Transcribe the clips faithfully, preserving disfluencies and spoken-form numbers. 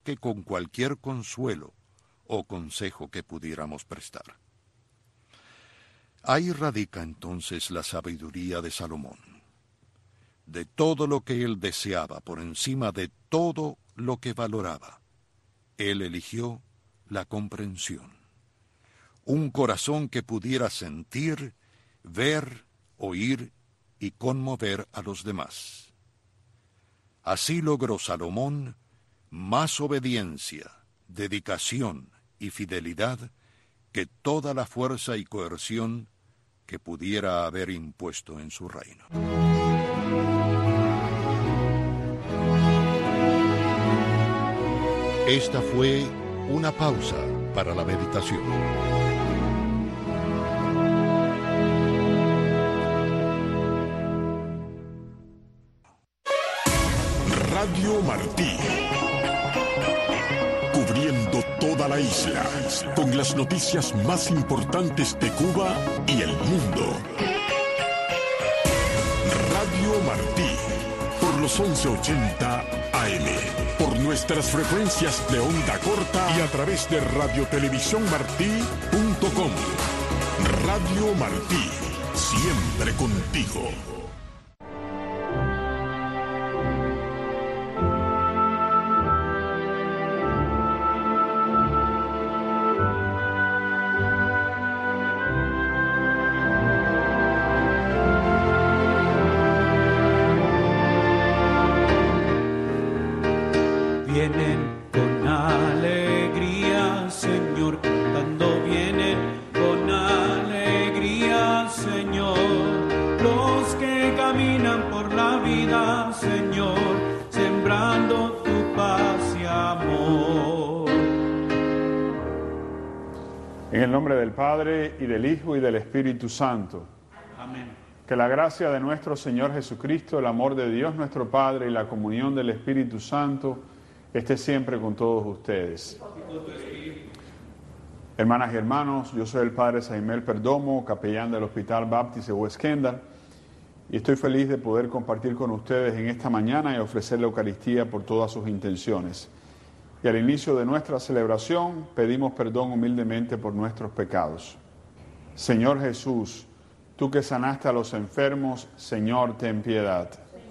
que con cualquier consuelo o consejo que pudiéramos prestar. Ahí radica entonces la sabiduría de Salomón. De todo lo que él deseaba, por encima de todo lo que valoraba, él eligió la comprensión. Un corazón que pudiera sentir, ver, oír y conmover a los demás. Así logró Salomón más obediencia, dedicación y fidelidad que toda la fuerza y coerción que pudiera haber impuesto en su reino. Esta fue una pausa para la meditación. Radio Martí, cubriendo toda la isla, con las noticias más importantes de Cuba y el mundo. Radio Martí, por los once ochenta A M, por nuestras frecuencias de onda corta y a través de radiotelevisiónmartí punto com. Radio Martí, siempre contigo. Vienen con alegría, Señor, cantando, vienen con alegría, Señor, los que caminan por la vida, Señor, sembrando tu paz y amor. En el nombre del Padre, y del Hijo, y del Espíritu Santo. Amén. Que la gracia de nuestro Señor Jesucristo, el amor de Dios nuestro Padre y la comunión del Espíritu Santo esté siempre con todos ustedes. Hermanas y hermanos, yo soy el Padre Saimel Perdomo, capellán del Hospital Baptist de West Kendall, y estoy feliz de poder compartir con ustedes en esta mañana y ofrecer la Eucaristía por todas sus intenciones. Y al inicio de nuestra celebración pedimos perdón humildemente por nuestros pecados. Señor Jesús, tú que sanaste a los enfermos, Señor, ten piedad.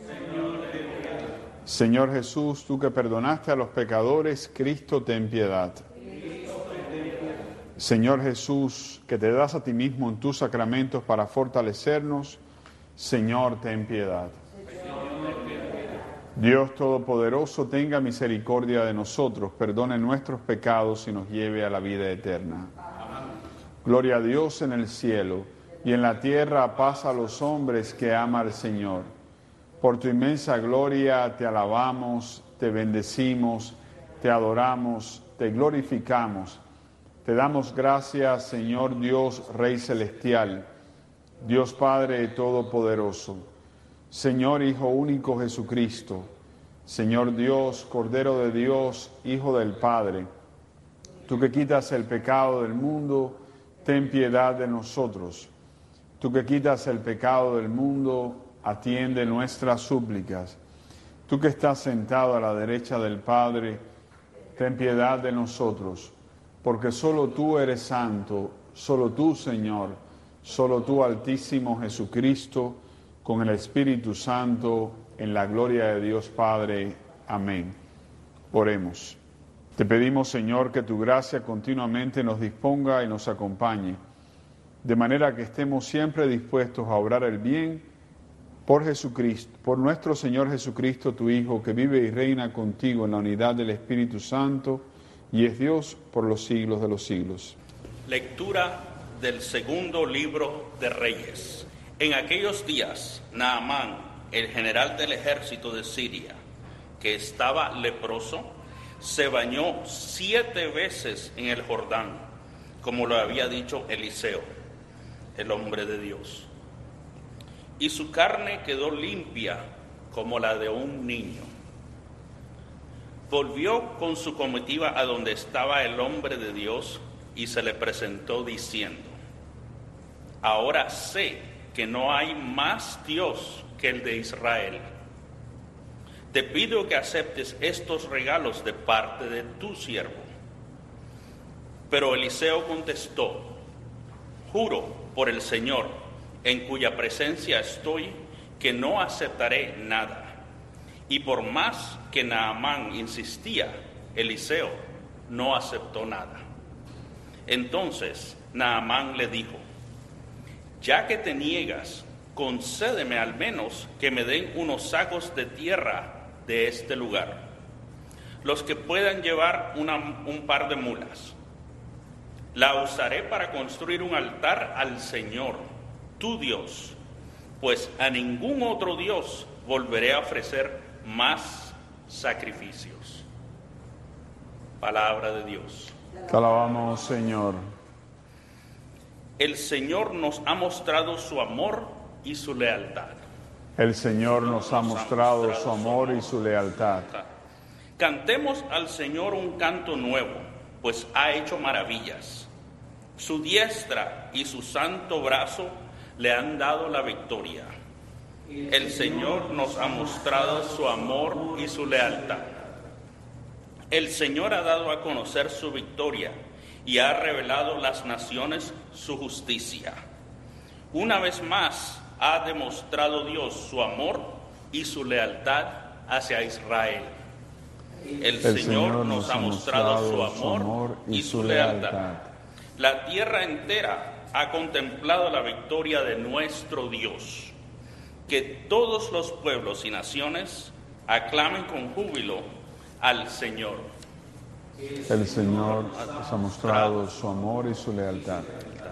Señor Jesús, tú que perdonaste a los pecadores, Cristo, ten piedad. Señor Jesús, que te das a ti mismo en tus sacramentos para fortalecernos, Señor, ten piedad. Dios Todopoderoso, tenga misericordia de nosotros, perdone nuestros pecados y nos lleve a la vida eterna. Gloria a Dios en el cielo, y en la tierra paz a los hombres que ama al Señor. Por tu inmensa gloria te alabamos, te bendecimos, te adoramos, te glorificamos. Te damos gracias, Señor Dios, Rey Celestial, Dios Padre Todopoderoso, Señor Hijo único Jesucristo, Señor Dios, Cordero de Dios, Hijo del Padre. Tú que quitas el pecado del mundo, ten piedad de nosotros. Tú que quitas el pecado del mundo, atiende nuestras súplicas. Tú que estás sentado a la derecha del Padre, ten piedad de nosotros, porque solo tú eres santo, solo tú, Señor, solo tú, Altísimo Jesucristo, con el Espíritu Santo, en la gloria de Dios Padre. Amén. Oremos. Te pedimos, Señor, que tu gracia continuamente nos disponga y nos acompañe, de manera que estemos siempre dispuestos a obrar el bien por Jesucristo, por nuestro Señor Jesucristo, tu Hijo, que vive y reina contigo en la unidad del Espíritu Santo, y es Dios por los siglos de los siglos. Lectura del segundo libro de Reyes. En aquellos días, Naamán, el general del ejército de Siria, que estaba leproso, se bañó siete veces en el Jordán, como lo había dicho Eliseo, el hombre de Dios. Y su carne quedó limpia como la de un niño. Volvió con su comitiva a donde estaba el hombre de Dios y se le presentó diciendo: ahora sé que no hay más Dios que el de Israel. te pido que aceptes estos regalos de parte de tu siervo. Pero Eliseo contestó, juro por el Señor, en cuya presencia estoy, que no aceptaré nada. Y por más que Naamán insistía, Eliseo no aceptó nada. Entonces Naamán le dijo, ya que te niegas, concédeme al menos que me den unos sacos de tierra de este lugar, los que puedan llevar una, un par de mulas. La usaré para construir un altar al Señor, tu Dios, pues a ningún otro Dios volveré a ofrecer más sacrificios. Palabra de Dios. Te alabamos, Señor. El Señor nos ha mostrado su amor y su lealtad. El Señor nos ha mostrado su amor y su lealtad. Cantemos al Señor un canto nuevo, pues ha hecho maravillas. Su diestra y su santo brazo le han dado la victoria. El Señor nos ha mostrado su amor y su lealtad. El Señor ha dado a conocer su victoria y ha revelado a las naciones su justicia. Una vez más ha demostrado Dios su amor y su lealtad hacia Israel. El, El Señor, Señor nos ha mostrado su amor, su amor y, y su lealtad. lealtad. La tierra entera ha contemplado la victoria de nuestro Dios. Que todos los pueblos y naciones aclamen con júbilo al Señor. El Señor nos ha mostrado su amor y su lealtad.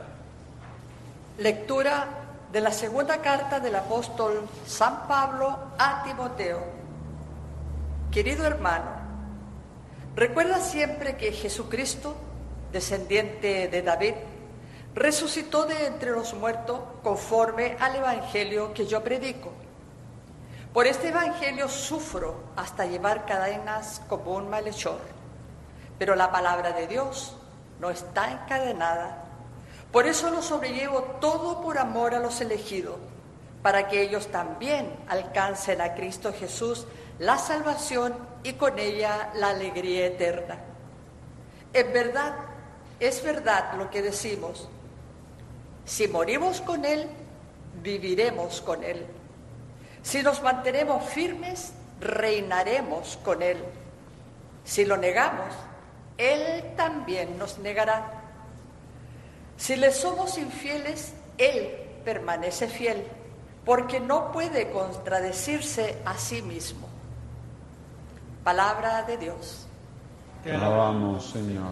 Lectura de la segunda carta del apóstol San Pablo a Timoteo. Querido hermano, recuerda siempre que Jesucristo, descendiente de David, resucitó de entre los muertos conforme al evangelio que yo predico. Por este evangelio sufro hasta llevar cadenas como un malhechor, pero la palabra de Dios no está encadenada. Por eso lo sobrellevo todo por amor a los elegidos, para que ellos también alcancen a Cristo Jesús la salvación y con ella la alegría eterna. En verdad, es verdad lo que decimos. Si morimos con Él, viviremos con Él. Si nos mantenemos firmes, reinaremos con Él. Si lo negamos, Él también nos negará. Si le somos infieles, Él permanece fiel, porque no puede contradecirse a sí mismo. Palabra de Dios. Te alabamos, Señor.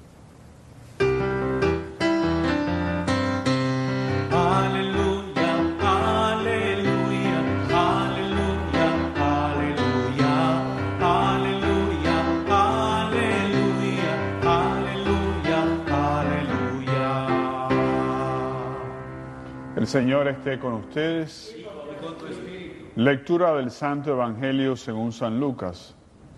Aleluya, aleluya, aleluya, aleluya, aleluya, aleluya, aleluya, aleluya. El Señor esté con ustedes. Y con tu espíritu. Lectura del Santo Evangelio según San Lucas.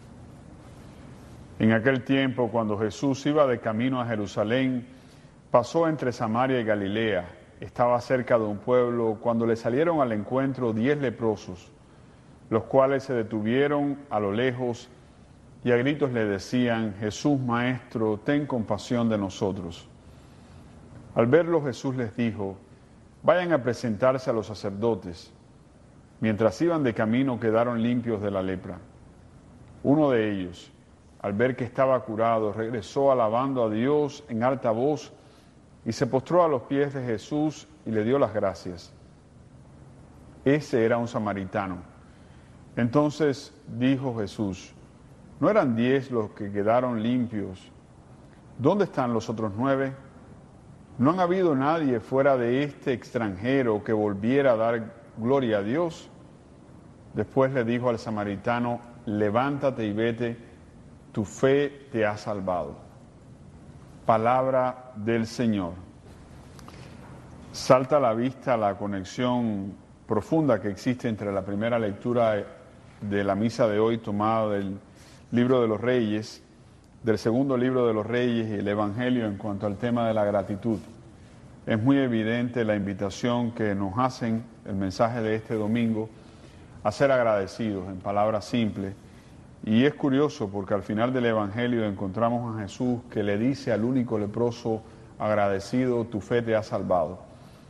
En aquel tiempo, cuando Jesús iba de camino a Jerusalén, pasó entre Samaria y Galilea. Estaba cerca de un pueblo cuando le salieron al encuentro diez leprosos, los cuales se detuvieron a lo lejos y a gritos le decían: Jesús, Maestro, ten compasión de nosotros. Al verlo, Jesús les dijo: vayan a presentarse a los sacerdotes. Mientras iban de camino, quedaron limpios de la lepra. Uno de ellos, al ver que estaba curado, regresó alabando a Dios en alta voz y se postró a los pies de Jesús y le dio las gracias. Ese era un samaritano. Entonces dijo Jesús: ¿no eran diez los que quedaron limpios? ¿Dónde están los otros nueve? ¿No han habido nadie fuera de este extranjero que volviera a dar gloria a Dios? Después le dijo al samaritano: levántate y vete, tu fe te ha salvado. Palabra del Señor. Salta a la vista la conexión profunda que existe entre la primera lectura de la misa de hoy, tomada del libro de los Reyes, del segundo libro de los Reyes y el Evangelio en cuanto al tema de la gratitud. Es muy evidente la invitación que nos hacen, el mensaje de este domingo, a a ser agradecidos, en palabras simples. Y es curioso porque al final del Evangelio encontramos a Jesús que le dice al único leproso agradecido, tu fe te ha salvado.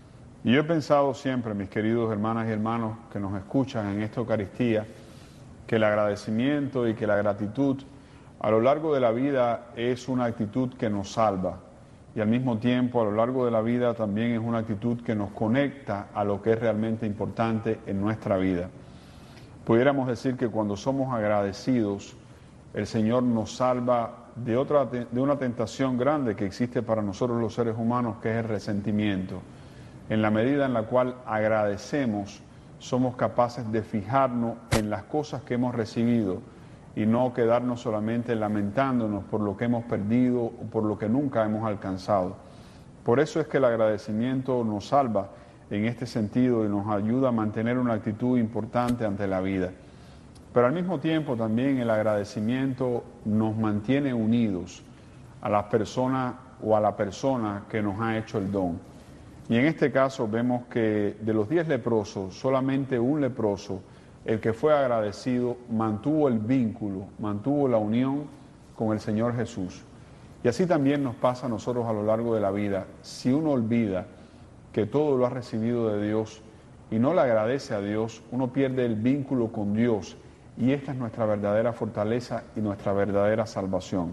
Y yo he pensado siempre, mis queridos hermanas y hermanos que nos escuchan en esta Eucaristía, que el agradecimiento y que la gratitud a lo largo de la vida es una actitud que nos salva. Y al mismo tiempo, a lo largo de la vida también es una actitud que nos conecta a lo que es realmente importante en nuestra vida. Pudiéramos decir que cuando somos agradecidos, el Señor nos salva de, otra, de una tentación grande que existe para nosotros los seres humanos, que es el resentimiento. En la medida en la cual agradecemos, somos capaces de fijarnos en las cosas que hemos recibido y no quedarnos solamente lamentándonos por lo que hemos perdido o por lo que nunca hemos alcanzado. Por eso es que el agradecimiento nos salva en este sentido y nos ayuda a mantener una actitud importante ante la vida. Pero al mismo tiempo también el agradecimiento nos mantiene unidos a las personas o a la persona que nos ha hecho el don. Y en este caso vemos que de los diez leprosos, solamente un leproso, el que fue agradecido, mantuvo el vínculo, mantuvo la unión con el Señor Jesús. Y así también nos pasa a nosotros a lo largo de la vida. Si uno olvida que todo lo ha recibido de Dios y no le agradece a Dios, uno pierde el vínculo con Dios. Y esta es nuestra verdadera fortaleza y nuestra verdadera salvación.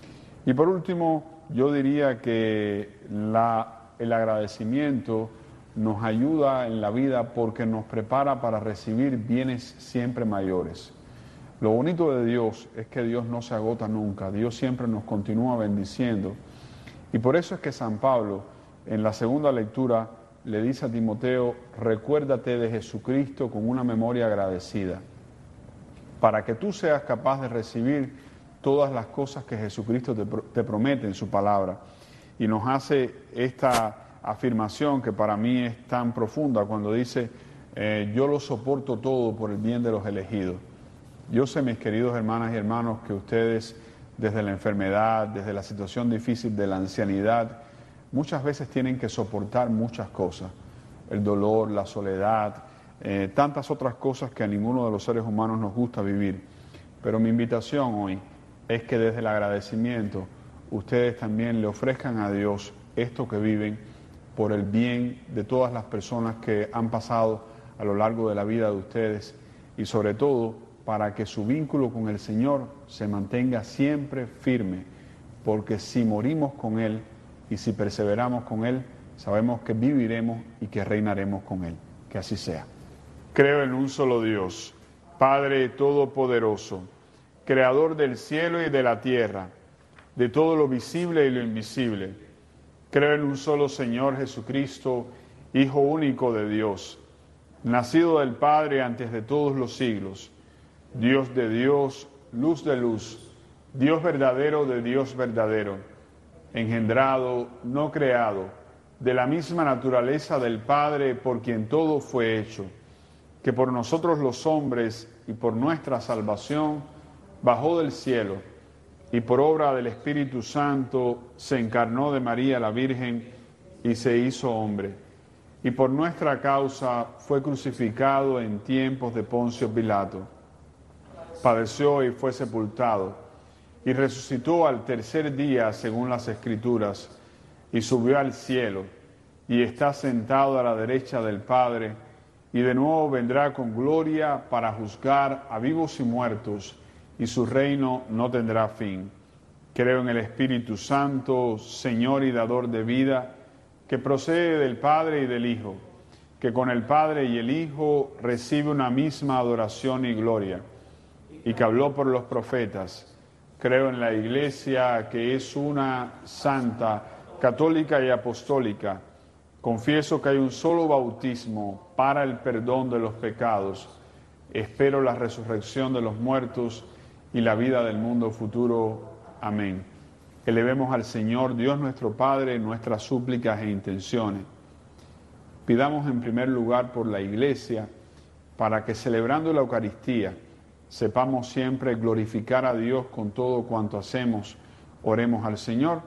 Y por último, yo diría que la el agradecimiento nos ayuda en la vida porque nos prepara para recibir bienes siempre mayores. Lo bonito de Dios es que Dios no se agota nunca, Dios siempre nos continúa bendiciendo. Y por eso es que San Pablo, en la segunda lectura, le dice a Timoteo, recuérdate de Jesucristo con una memoria agradecida, para que tú seas capaz de recibir todas las cosas que Jesucristo te, te promete en su palabra. Y nos hace esta afirmación que para mí es tan profunda cuando dice, eh, yo lo soporto todo por el bien de los elegidos. Yo sé, mis queridos hermanas y hermanos, que ustedes desde la enfermedad, desde la situación difícil de la ancianidad, muchas veces tienen que soportar muchas cosas. El dolor, la soledad, eh, tantas otras cosas que a ninguno de los seres humanos nos gusta vivir. Pero mi invitación hoy es que desde el agradecimiento ustedes también le ofrezcan a Dios esto que viven por el bien de todas las personas que han pasado a lo largo de la vida de ustedes y sobre todo para que su vínculo con el Señor se mantenga siempre firme, porque si morimos con Él y si perseveramos con Él, sabemos que viviremos y que reinaremos con Él. Que así sea. Creo en un solo Dios, Padre Todopoderoso, Creador del cielo y de la tierra, de todo lo visible y lo invisible. Creo en un solo Señor Jesucristo, Hijo único de Dios, nacido del Padre antes de todos los siglos, Dios de Dios, luz de luz, Dios verdadero de Dios verdadero, engendrado, no creado, de la misma naturaleza del Padre por quien todo fue hecho, que por nosotros los hombres y por nuestra salvación bajó del cielo, y por obra del Espíritu Santo se encarnó de María la Virgen y se hizo hombre. Y por nuestra causa fue crucificado en tiempos de Poncio Pilato. Padeció y fue sepultado, y resucitó al tercer día según las Escrituras, y subió al cielo, y está sentado a la derecha del Padre, y de nuevo vendrá con gloria para juzgar a vivos y muertos, y su reino no tendrá fin. Creo en el Espíritu Santo, Señor y dador de vida, que procede del Padre y del Hijo, que con el Padre y el Hijo recibe una misma adoración y gloria, y que habló por los profetas. Creo en la Iglesia, que es una santa, católica y apostólica. Confieso que hay un solo bautismo para el perdón de los pecados. Espero la resurrección de los muertos y la vida del mundo futuro. Amén. Elevemos al Señor, Dios nuestro Padre, nuestras súplicas e intenciones. Pidamos en primer lugar por la Iglesia, para que celebrando la Eucaristía, sepamos siempre glorificar a Dios con todo cuanto hacemos. Oremos al Señor.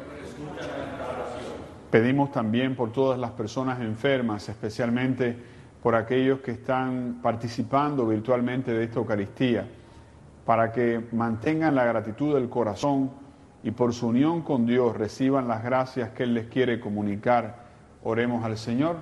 Pedimos también por todas las personas enfermas, especialmente por aquellos que están participando virtualmente de esta Eucaristía, para que mantengan la gratitud del corazón y por su unión con Dios reciban las gracias que Él les quiere comunicar. Oremos al Señor.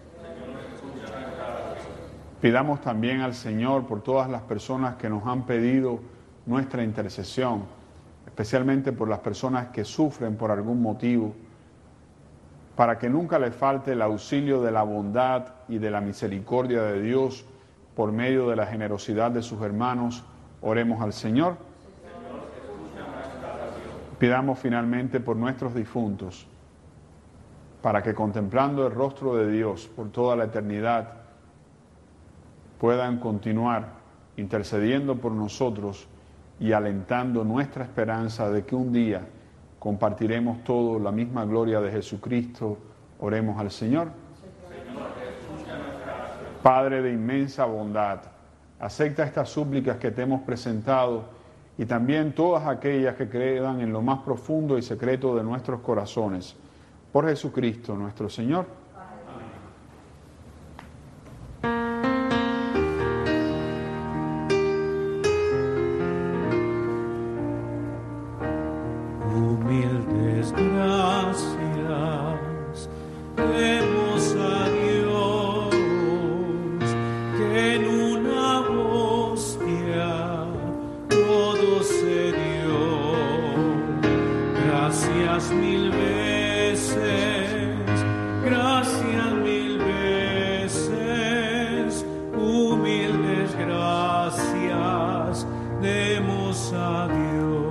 Pidamos también al Señor por todas las personas que nos han pedido nuestra intercesión, especialmente por las personas que sufren por algún motivo, para que nunca les falte el auxilio de la bondad y de la misericordia de Dios por medio de la generosidad de sus hermanos. Oremos al Señor. Pidamos finalmente por nuestros difuntos, para que contemplando el rostro de Dios por toda la eternidad, puedan continuar intercediendo por nosotros y alentando nuestra esperanza de que un día compartiremos todos la misma gloria de Jesucristo. Oremos al Señor. Padre de inmensa bondad, acepta estas súplicas que te hemos presentado y también todas aquellas que quedan en lo más profundo y secreto de nuestros corazones. Por Jesucristo nuestro Señor. Humildes gracias demos a Dios, que en una hostia todo se dio. Gracias mil veces, gracias mil veces, humildes gracias demos a Dios.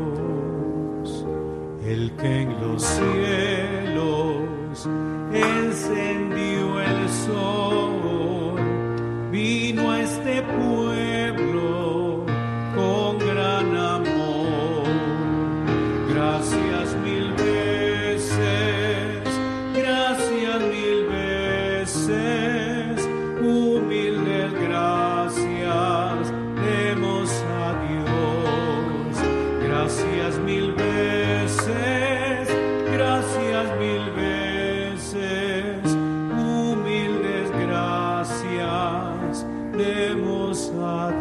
El que en los cielos encendió el sol, vino a este pueblo con gran amor. Gracias mil veces, gracias mil veces, humildes gracias demos a Dios. Gracias mil veces. Gracias mil veces, humildes gracias demos a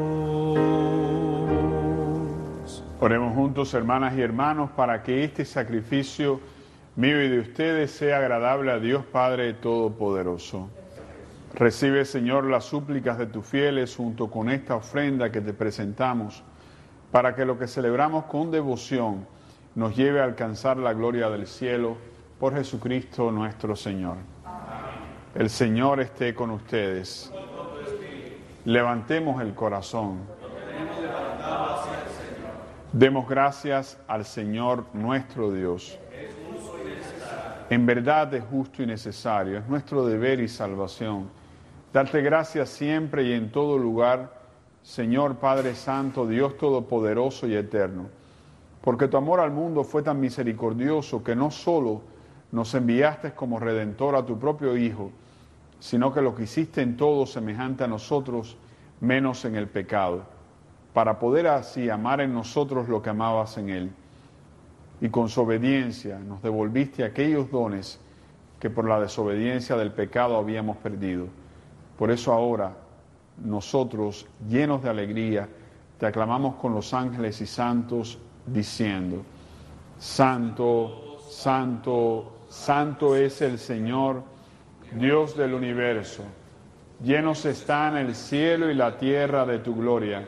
Dios. Oremos juntos, hermanas y hermanos, para que este sacrificio mío y de ustedes sea agradable a Dios Padre Todopoderoso. Recibe, Señor, las súplicas de tus fieles junto con esta ofrenda que te presentamos, para que lo que celebramos con devoción nos lleve a alcanzar la gloria del cielo por Jesucristo nuestro Señor. Amén. El Señor esté con ustedes. Con todo Levantemos el corazón. Lo tenemos levantado hacia el Señor. Demos gracias al Señor nuestro Dios. Es justo y necesario. En verdad es justo y necesario. Es nuestro deber y salvación. Darte gracias siempre y en todo lugar, Señor Padre Santo, Dios Todopoderoso y Eterno, porque tu amor al mundo fue tan misericordioso que no solo nos enviaste como Redentor a tu propio Hijo, sino que lo que hiciste en todo semejante a nosotros, menos en el pecado, para poder así amar en nosotros lo que amabas en Él. Y con su obediencia nos devolviste aquellos dones que por la desobediencia del pecado habíamos perdido. Por eso ahora, nosotros, llenos de alegría, te aclamamos con los ángeles y santos, diciendo: Santo, Santo, Santo es el Señor, Dios del universo. Llenos están el cielo y la tierra de tu gloria.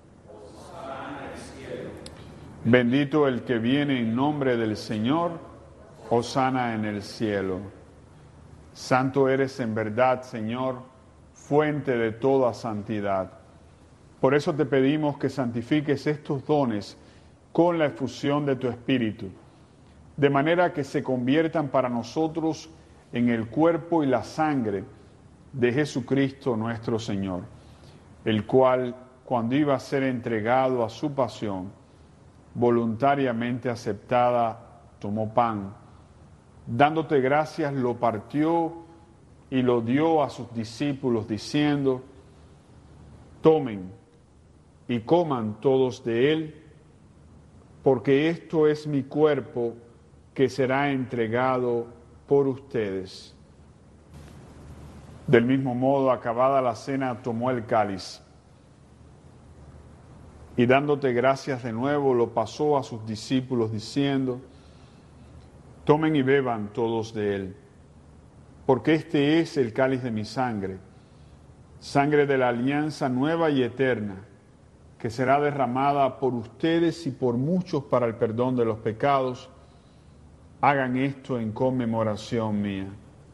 Bendito el que viene en nombre del Señor, hosana en el cielo. Santo eres en verdad, Señor, fuente de toda santidad. Por eso te pedimos que santifiques estos dones con la efusión de tu Espíritu, de manera que se conviertan para nosotros en el cuerpo y la sangre de Jesucristo nuestro Señor, el cual, cuando iba a ser entregado a su pasión, voluntariamente aceptada, tomó pan, dándote gracias, lo partió y lo dio a sus discípulos, diciendo: tomen y coman todos de él, porque esto es mi cuerpo que será entregado por ustedes. Del mismo modo, acabada la cena, tomó el cáliz y dándote gracias de nuevo, lo pasó a sus discípulos diciendo: tomen y beban todos de él, porque este es el cáliz de mi sangre, sangre de la alianza nueva y eterna, que será derramada por ustedes y por muchos para el perdón de los pecados. Hagan esto en conmemoración mía.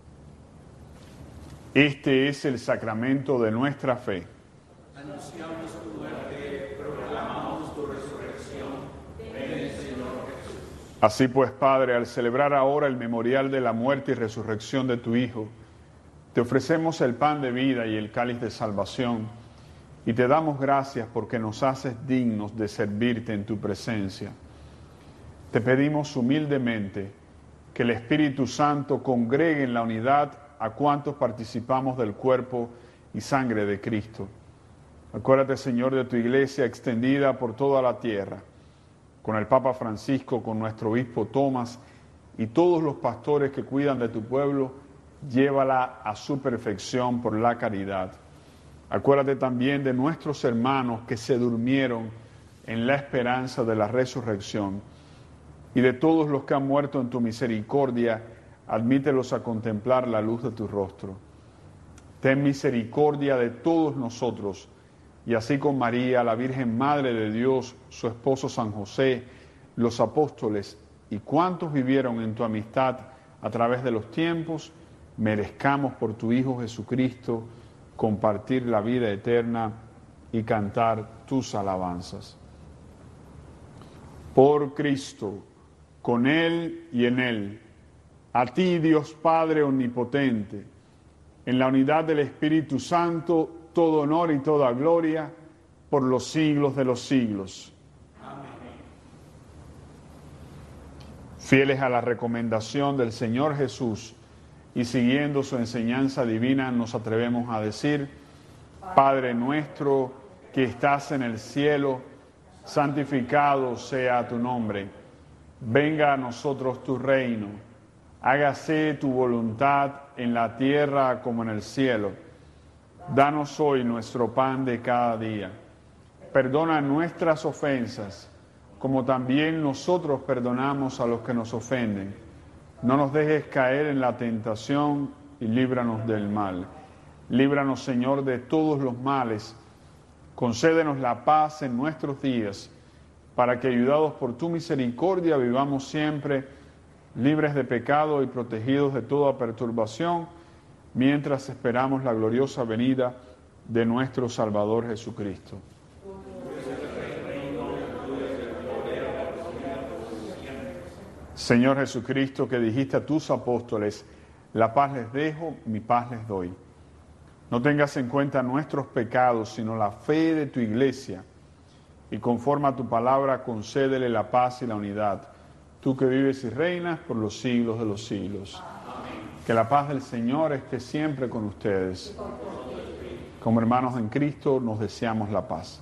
Este es el sacramento de nuestra fe. Anunciamos tu muerte, proclamamos tu resurrección. Ven, Señor Jesús. Así pues, Padre, al celebrar ahora el memorial de la muerte y resurrección de tu Hijo, te ofrecemos el pan de vida y el cáliz de salvación, y te damos gracias porque nos haces dignos de servirte en tu presencia. Te pedimos humildemente que el Espíritu Santo congregue en la unidad a cuantos participamos del cuerpo y sangre de Cristo. Acuérdate, Señor, de tu iglesia extendida por toda la tierra, con el Papa Francisco, con nuestro obispo Tomás y todos los pastores que cuidan de tu pueblo. Llévala a su perfección por la caridad. Acuérdate también de nuestros hermanos que se durmieron en la esperanza de la resurrección, y de todos los que han muerto en tu misericordia, admítelos a contemplar la luz de tu rostro. Ten misericordia de todos nosotros, y así con María, la Virgen Madre de Dios, su esposo San José, los apóstoles y cuantos vivieron en tu amistad a través de los tiempos, merezcamos por tu Hijo Jesucristo compartir la vida eterna y cantar tus alabanzas. Por Cristo, con Él y en Él, a ti, Dios Padre omnipotente, en la unidad del Espíritu Santo, todo honor y toda gloria por los siglos de los siglos. Amén. Fieles a la recomendación del Señor Jesús y siguiendo su enseñanza divina, nos atrevemos a decir: Padre nuestro que estás en el cielo, santificado sea tu nombre. Venga a nosotros tu reino. Hágase tu voluntad en la tierra como en el cielo. Danos hoy nuestro pan de cada día. Perdona nuestras ofensas, como también nosotros perdonamos a los que nos ofenden. No nos dejes caer en la tentación y líbranos del mal. Líbranos, Señor, de todos los males. Concédenos la paz en nuestros días, para que, ayudados por tu misericordia, vivamos siempre libres de pecado y protegidos de toda perturbación, mientras esperamos la gloriosa venida de nuestro Salvador Jesucristo. Señor Jesucristo, que dijiste a tus apóstoles: la paz les dejo, mi paz les doy. No tengas en cuenta nuestros pecados, sino la fe de tu iglesia, y conforme a tu palabra concédele la paz y la unidad, tú que vives y reinas por los siglos de los siglos. Amén. Que la paz del Señor esté siempre con ustedes. Como hermanos en Cristo nos deseamos la paz.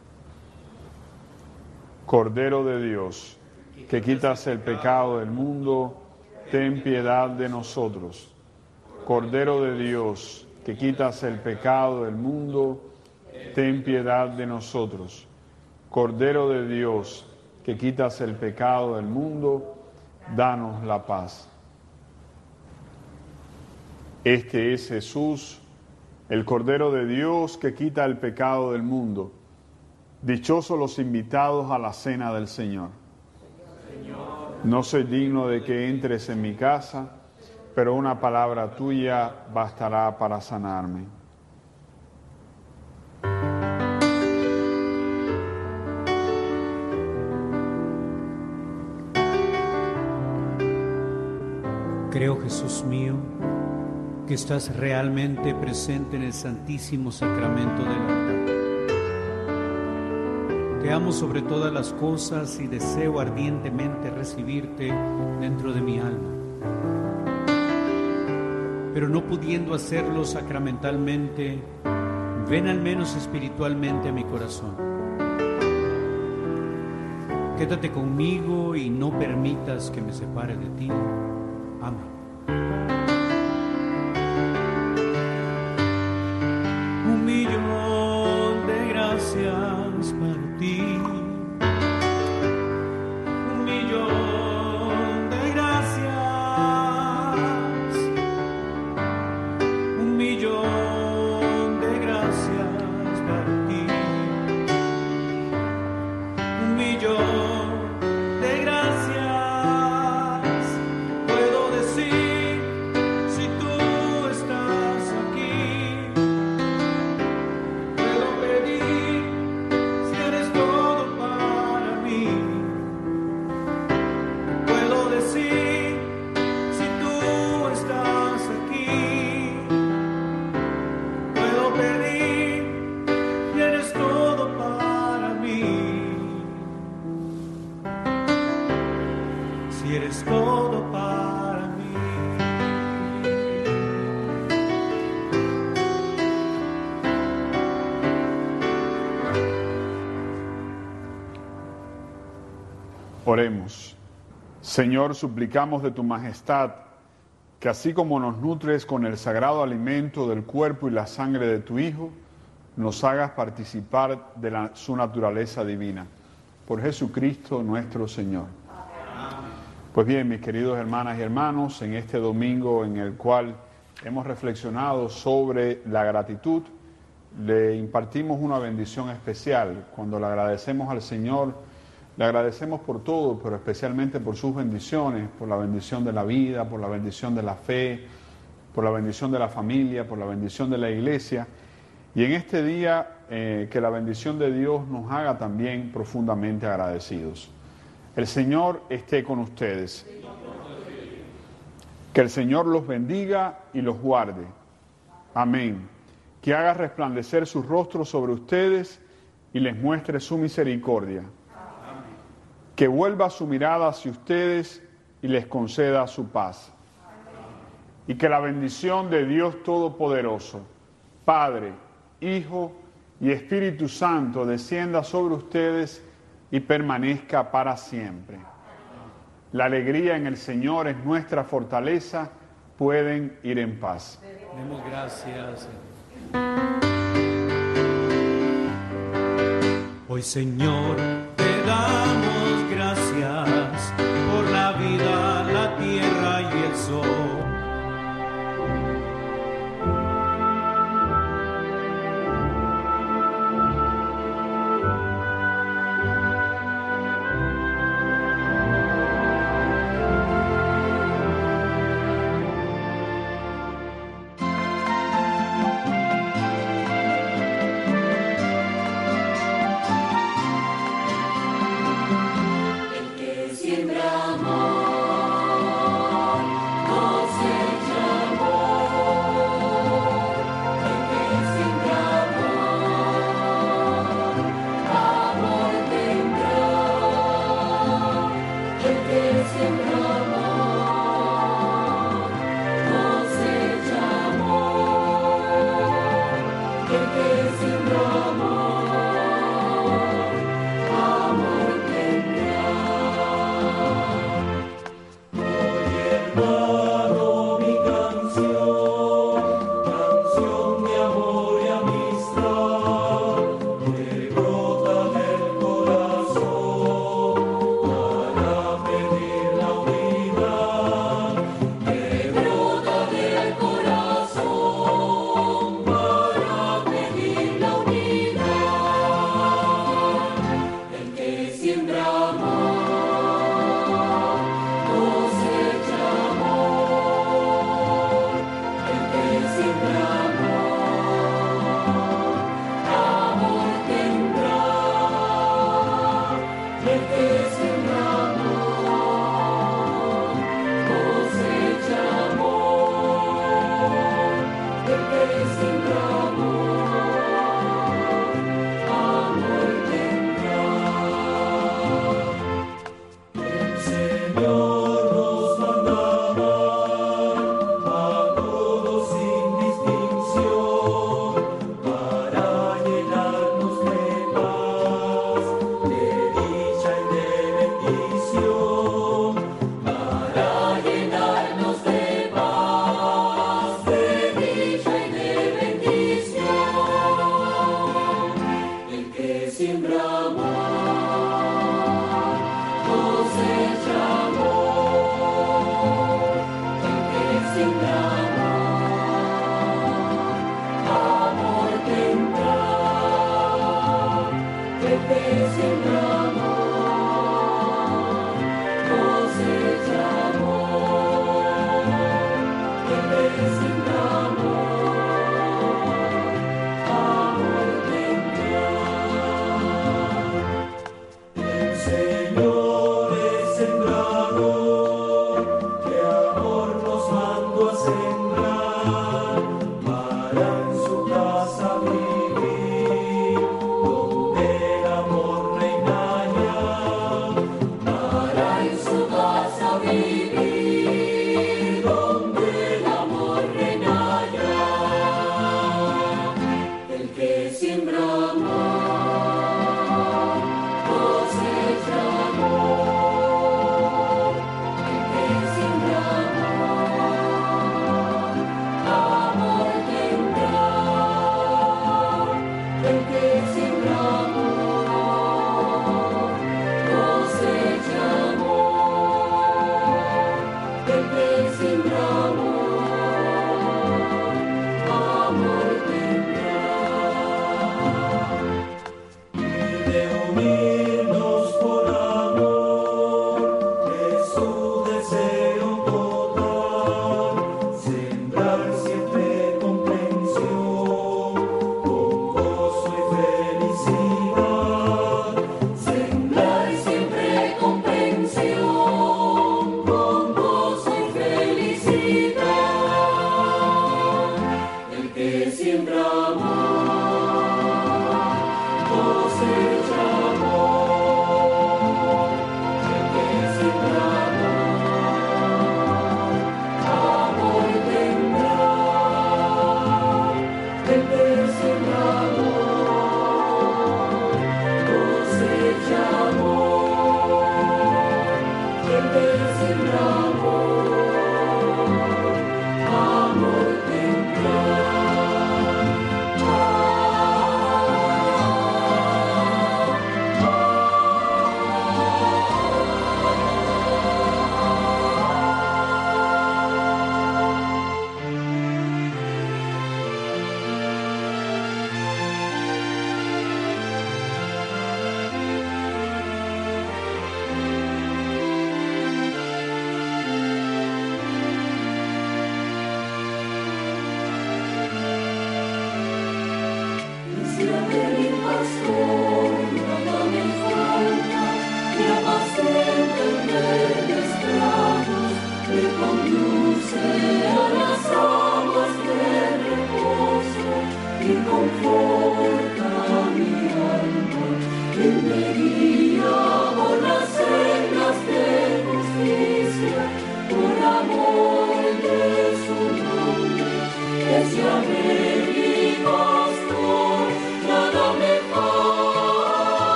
Cordero de Dios, que quitas el pecado del mundo, ten piedad de nosotros. Cordero de Dios, que quitas el pecado del mundo, ten piedad de nosotros. Cordero de Dios, que quitas el pecado del mundo, danos la paz. Este es Jesús, el Cordero de Dios que quita el pecado del mundo. Dichosos los invitados a la cena del Señor. No soy digno de que entres en mi casa, pero una palabra tuya bastará para sanarme. Creo, Jesús mío, que estás realmente presente en el Santísimo Sacramento del altar. Te amo sobre todas las cosas y deseo ardientemente recibirte dentro de mi alma. Pero no pudiendo hacerlo sacramentalmente, ven al menos espiritualmente a mi corazón. Quédate conmigo y no permitas que me separe de ti. Amén. si eres todo para mí. Oremos. Señor, suplicamos de tu majestad que así como nos nutres con el sagrado alimento del cuerpo y la sangre de tu Hijo, nos hagas participar de la, su naturaleza divina. Por Jesucristo nuestro Señor. Amén. Pues bien, mis queridos hermanas y hermanos, en este domingo en el cual hemos reflexionado sobre la gratitud, le impartimos una bendición especial. Cuando le agradecemos al Señor, le agradecemos por todo, pero especialmente por sus bendiciones, por la bendición de la vida, por la bendición de la fe, por la bendición de la familia, por la bendición de la iglesia. Y en este día, eh, que la bendición de Dios nos haga también profundamente agradecidos. El Señor esté con ustedes. Que el Señor los bendiga y los guarde. Amén. Que haga resplandecer sus rostros sobre ustedes y les muestre su misericordia. Que vuelva su mirada hacia ustedes y les conceda su paz. Y que la bendición de Dios Todopoderoso, Padre, Hijo y Espíritu Santo descienda sobre ustedes y permanezca para siempre. La alegría en el Señor es nuestra fortaleza. Pueden ir en paz. Demos gracias. Hoy, Señor, te damos gracias por la vida, la tierra y el sol.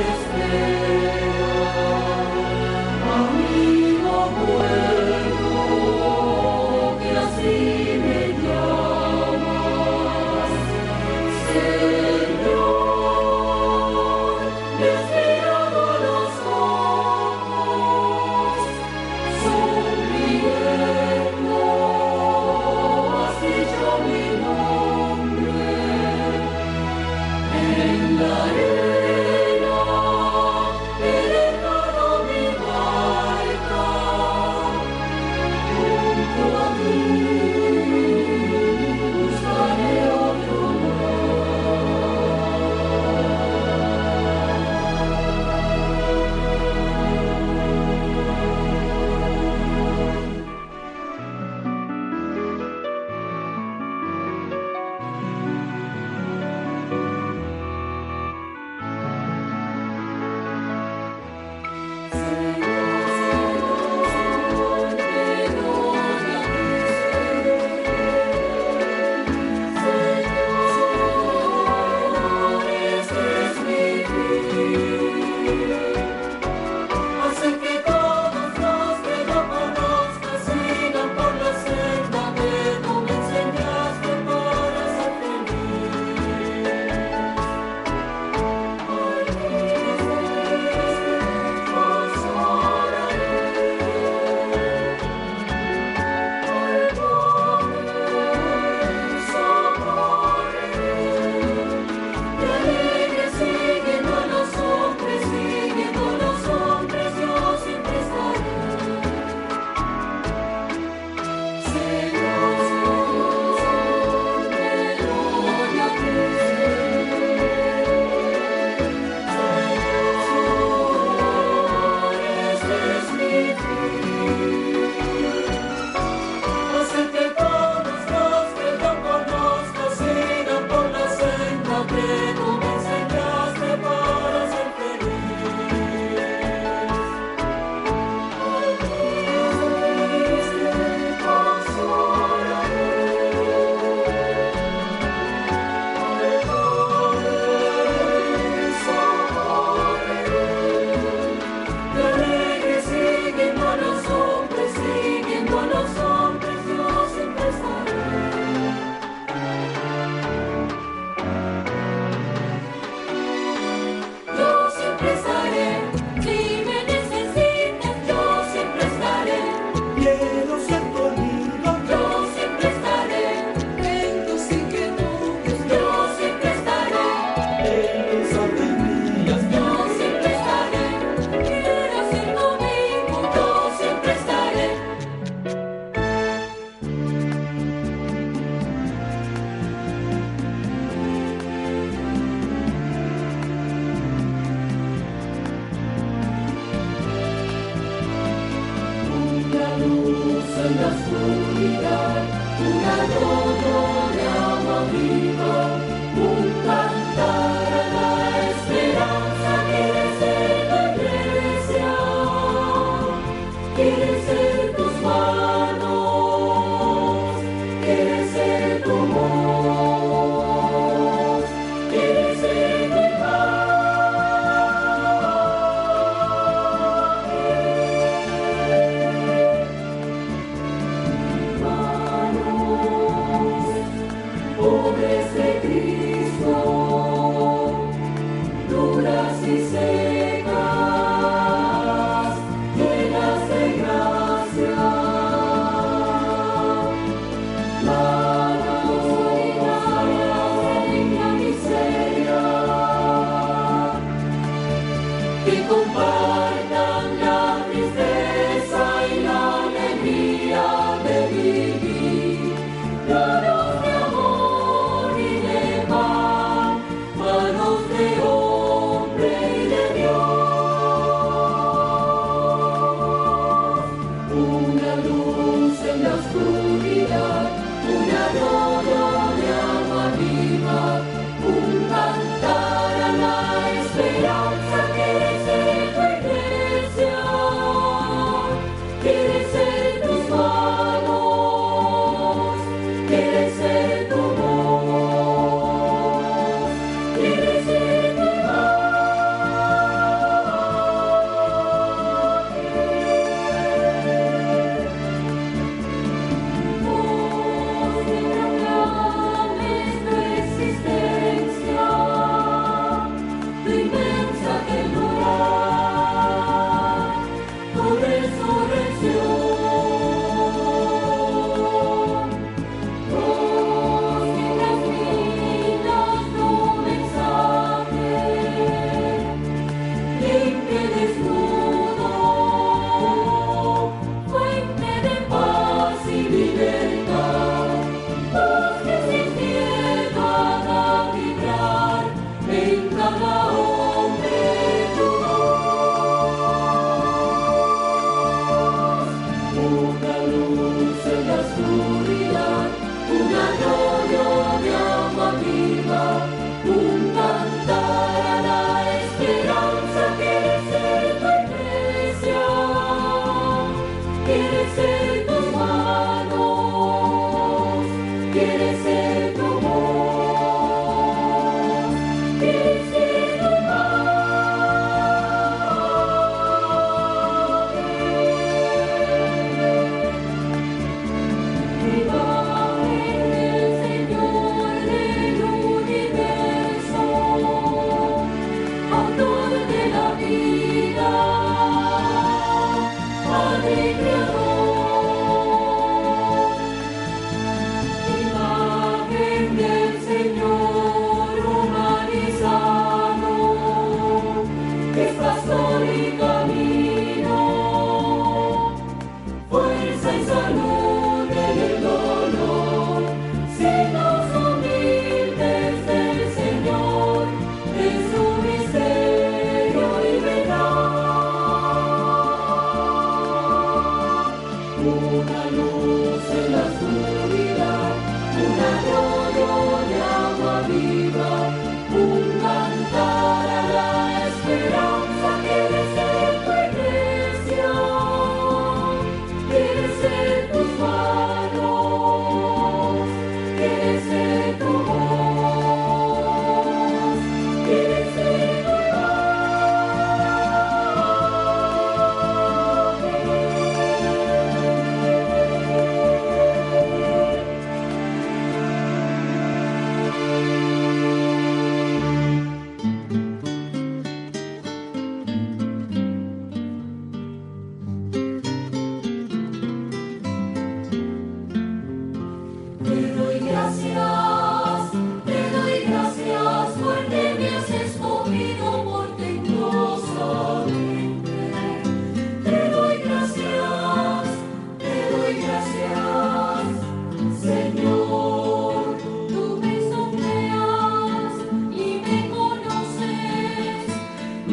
Manos de hombre y de Dios.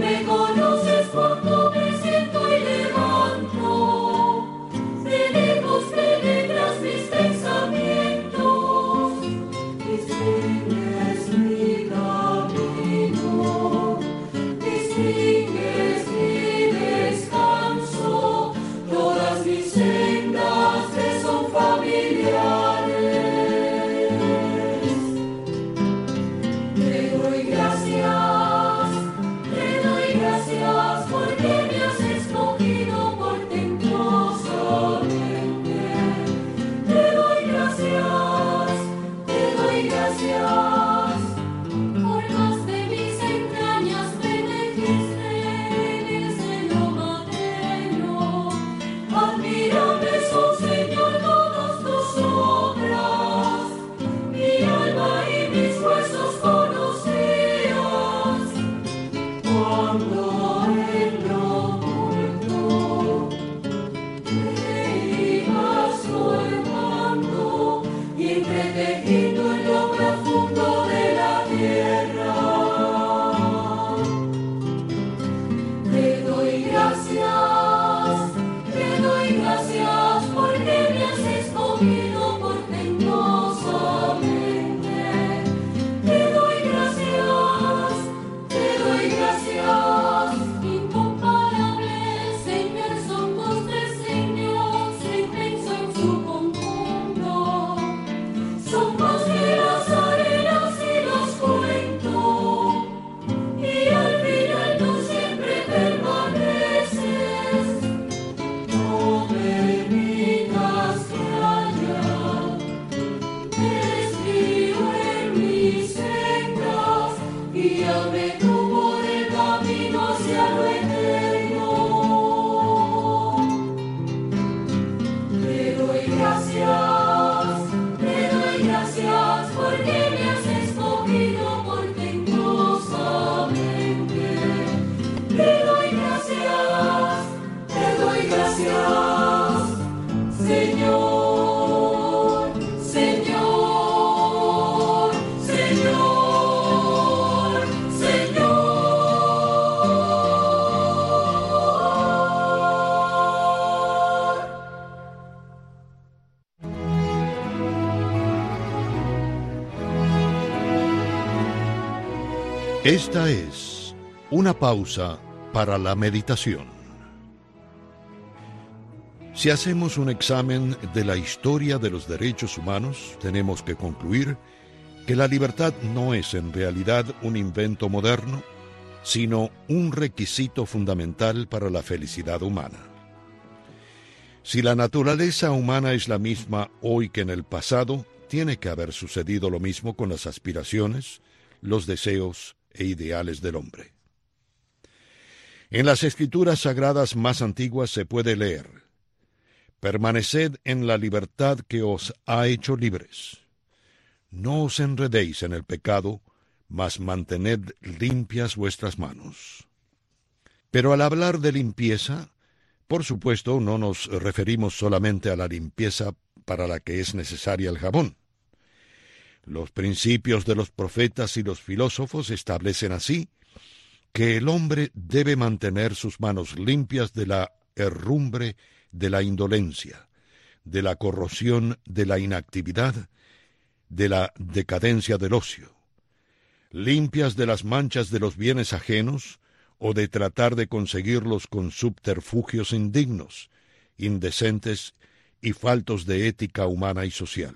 reconoces cuando me siento y levanto, de lejos penetras mis pensamientos, distingues mi camino, distingues mi descanso, todas mis sendas te son familiares. Te doy gracias, te doy gracias porque me has escogido portentosamente. Te doy gracias, te doy gracias. Formaste mis entrañas, me tejiste en el seno materno. Admírame, oh Señor, todas tus obras. Mi alma y mis huesos conocías. Cuando en lo oculto te ibas formando y entretejiendo en lo profundo de la tierra. Te doy gracias, te doy gracias porque me has escogido portentosamente. Te doy gracias, te doy gracias. Incomparables e inmensos tus designios, inmenso en su conjunto. Son más que las arenas y los cuentos. Y al final tú siempre permaneces. No permitas que haya desvío en mis sendas, guíame tú por el camino hacia lo eterno. Te doy gracias, te doy gracias porque me has escogido portentosamente. Te doy gracias, te doy gracias, Señor, Señor, Señor, Señor. Esta es una pausa para la meditación. Si hacemos un examen de la historia de los derechos humanos, tenemos que concluir que la libertad no es en realidad un invento moderno, sino un requisito fundamental para la felicidad humana. Si la naturaleza humana es la misma hoy que en el pasado, tiene que haber sucedido lo mismo con las aspiraciones, los deseos e ideales del hombre. En las escrituras sagradas más antiguas se puede leer: permaneced en la libertad que os ha hecho libres. No os enredéis en el pecado, mas mantened limpias vuestras manos. Pero al hablar de limpieza, por supuesto no nos referimos solamente a la limpieza para la que es necesaria el jabón. Los principios de los profetas y los filósofos establecen así que el hombre debe mantener sus manos limpias de la herrumbre de la indolencia, de la corrosión de la inactividad, de la decadencia del ocio, limpias de las manchas de los bienes ajenos o de tratar de conseguirlos con subterfugios indignos, indecentes y faltos de ética humana y social.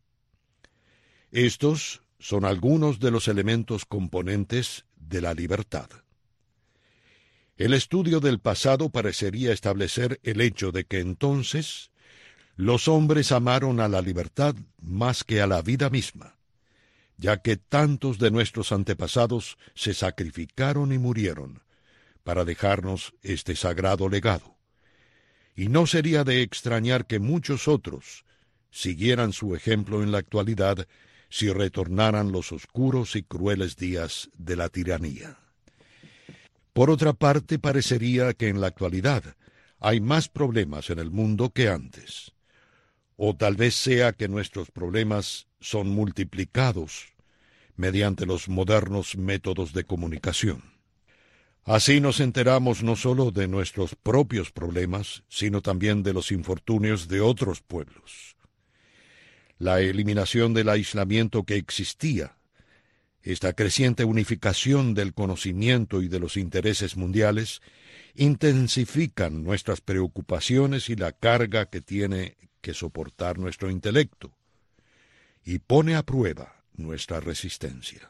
Estos son algunos de los elementos componentes de la libertad. El estudio del pasado parecería establecer el hecho de que entonces los hombres amaron a la libertad más que a la vida misma, ya que tantos de nuestros antepasados se sacrificaron y murieron para dejarnos este sagrado legado. Y no sería de extrañar que muchos otros siguieran su ejemplo en la actualidad si retornaran los oscuros y crueles días de la tiranía. Por otra parte, parecería que en la actualidad hay más problemas en el mundo que antes. O tal vez sea que nuestros problemas son multiplicados mediante los modernos métodos de comunicación. Así nos enteramos no solo de nuestros propios problemas, sino también de los infortunios de otros pueblos. La eliminación del aislamiento que existía, esta creciente unificación del conocimiento y de los intereses mundiales, intensifican nuestras preocupaciones y la carga que tiene que soportar nuestro intelecto, y pone a prueba nuestra resistencia.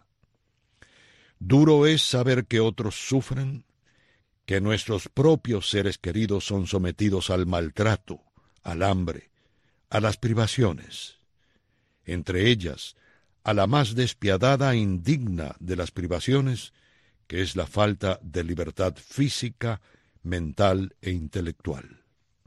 Duro es saber que otros sufren, que nuestros propios seres queridos son sometidos al maltrato, al hambre, a las privaciones. Entre ellas, a la más despiadada e indigna de las privaciones, que es la falta de libertad física, mental e intelectual.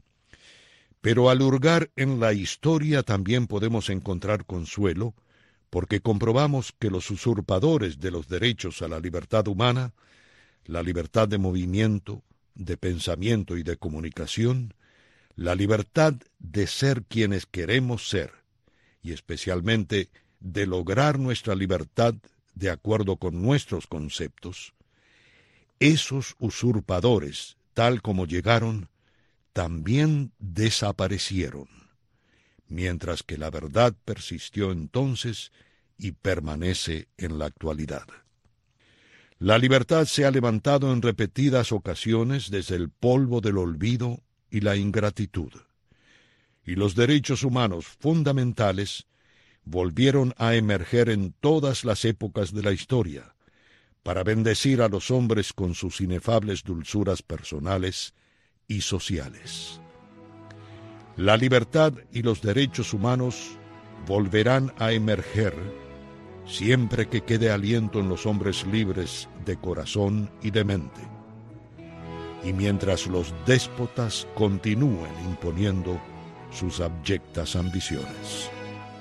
Pero al hurgar en la historia también podemos encontrar consuelo, porque comprobamos que los usurpadores de los derechos a la libertad humana, la libertad de movimiento, de pensamiento y de comunicación, la libertad de ser quienes queremos ser, y especialmente de lograr nuestra libertad de acuerdo con nuestros conceptos, esos usurpadores, tal como llegaron, también desaparecieron, mientras que la verdad persistió entonces y permanece en la actualidad. La libertad se ha levantado en repetidas ocasiones desde el polvo del olvido y la ingratitud, y los derechos humanos fundamentales volvieron a emerger en todas las épocas de la historia, para bendecir a los hombres con sus inefables dulzuras personales y sociales. La libertad y los derechos humanos volverán a emerger siempre que quede aliento en los hombres libres de corazón y de mente, y mientras los déspotas continúen imponiendo sus abyectas ambiciones.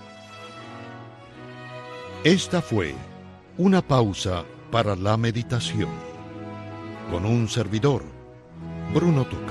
Esta fue una pausa para la meditación, con un servidor, Bruno Túcar.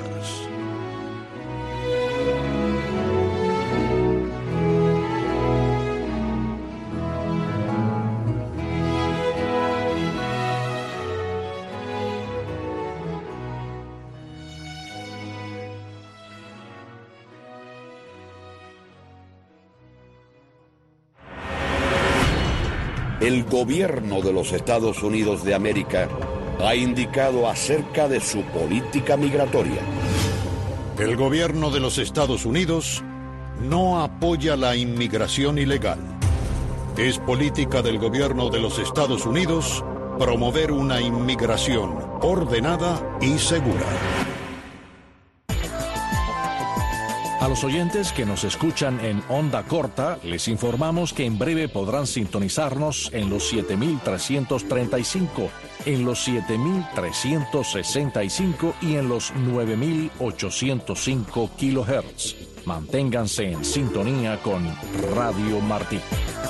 El gobierno de los Estados Unidos de América ha indicado acerca de su política migratoria. El gobierno de los Estados Unidos no apoya la inmigración ilegal. Es política del gobierno de los Estados Unidos promover una inmigración ordenada y segura. A los oyentes que nos escuchan en onda corta, les informamos que en breve podrán sintonizarnos en los siete mil trescientos treinta y cinco, en los siete mil trescientos sesenta y cinco y en los nueve mil ochocientos cinco kilohertz. Manténganse en sintonía con Radio Martí.